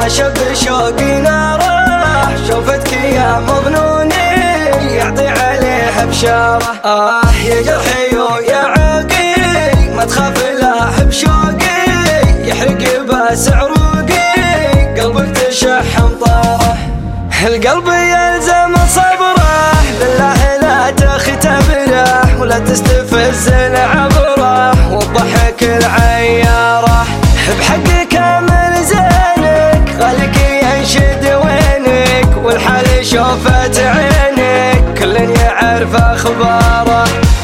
شب شوقي ناره، شوفتك يا مظنوني يعطي عليه بشاره. يا جرحي ويا عوقي ما تخاف له بشوقي، يحرق بس عروقي قلبك تشح مطاره. القلب يلزم صبره، بالله لا تختبره ولا تستفز العبره والضحك العياره. بحق كامل زينك خليك ينشد وينك، والحال شوفت عينك كل يعرف اخباره.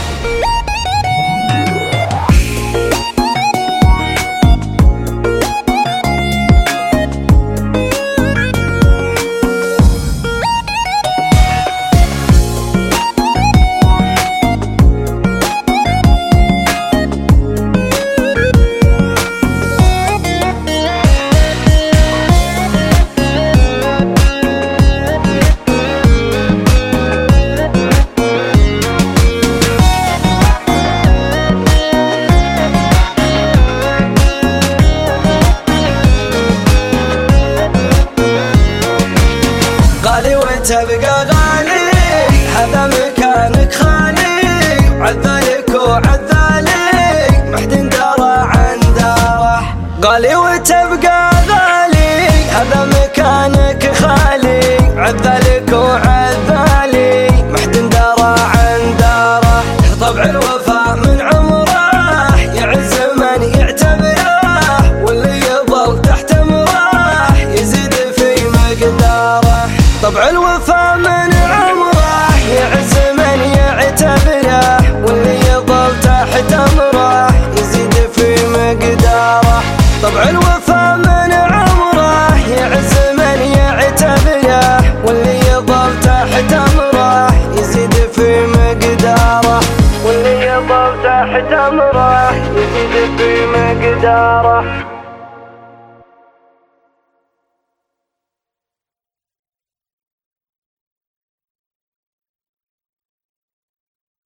غالي وتبقى غالي، هذا مكانك خالي، عذالك وعذالي محد درى عن داره. غالي وتبقى غالي، هذا مكانك خالي، عذالك وعذالي محد درى عن داره. طبع الوفا من عمره يعز من يعتبره، واللي يظل تحت امره يزيد في مقداره. طبع الوفا من عمره يعز من يعتبره، واللي يظل تحت امره يزيد في مقداره. طبع الوفا من عمره يعز من يعتبره، واللي يظل تحت امره يزيد في مقداره. واللي يظل تحت امره يزيد في مقداره.